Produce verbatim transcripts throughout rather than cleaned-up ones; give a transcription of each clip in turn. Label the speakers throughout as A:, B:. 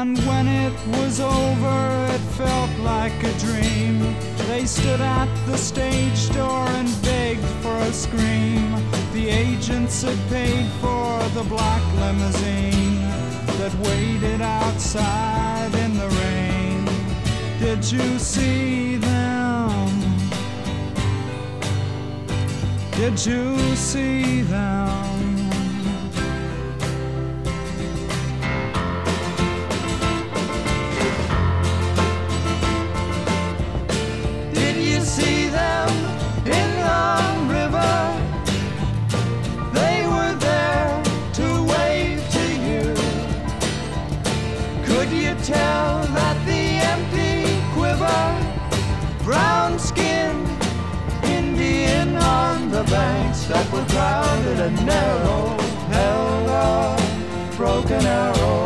A: And when it was over, it felt like a dream. They stood at the stage door and begged for a scream. The agents had paid for the black limousine that waited outside in the rain. Did you see them? Did you see them?
B: See them in the river. They were there to wave to you. Could you tell that the empty quiver, brown-skinned Indian on the banks that were crowded and narrow, held a broken arrow?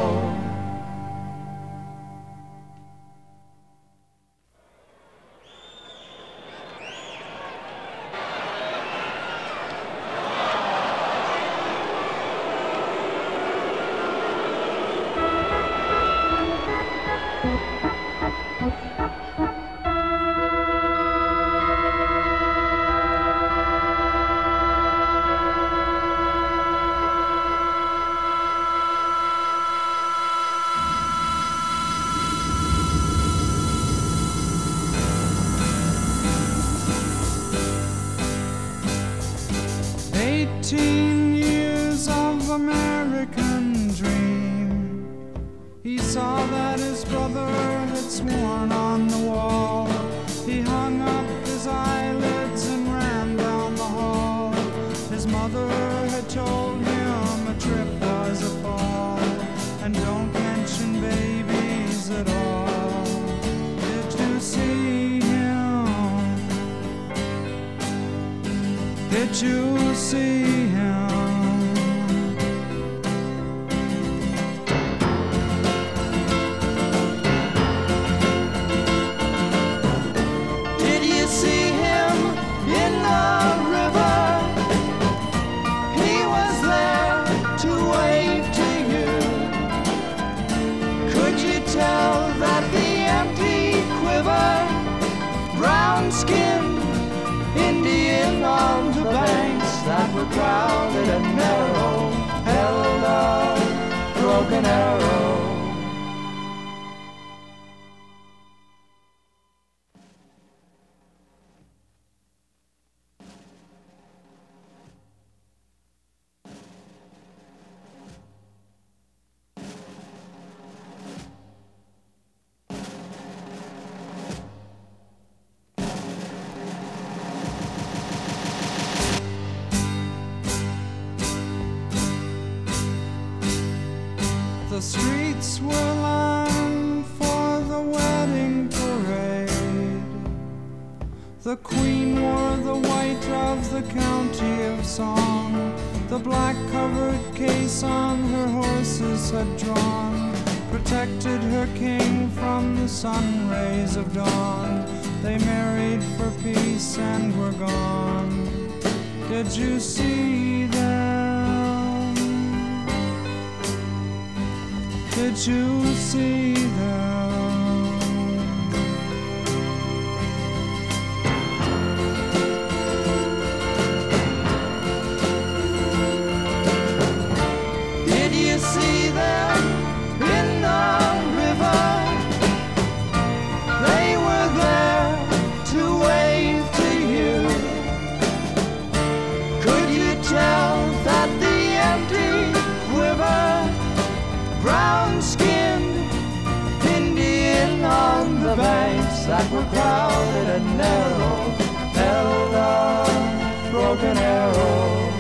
A: Eighteen years of American dream. He saw that his brother had sworn on the wall. He hung up his eyelids and ran down the hall. His mother had told him a trip was a fall, and don't mention babies at all. Did you see him? Did you see him?
B: Did you see him in the river? He was there to wave to you. Could you tell that the empty quiver, brown-skinned Indian on the banks that were crowded and narrow, held a broken arrow?
A: The streets were lined for the wedding parade. The queen wore the white of the county of song. The black-covered case on her horses had drawn protected her king from the sun rays of dawn. They married for peace and were gone. Did you see them? Did you see them?
B: Did you see them in the river? They were there to wave to you. Could you tell that the empty quiver, brown-skinned Indian on the banks that were crowded and narrow, held a broken arrow?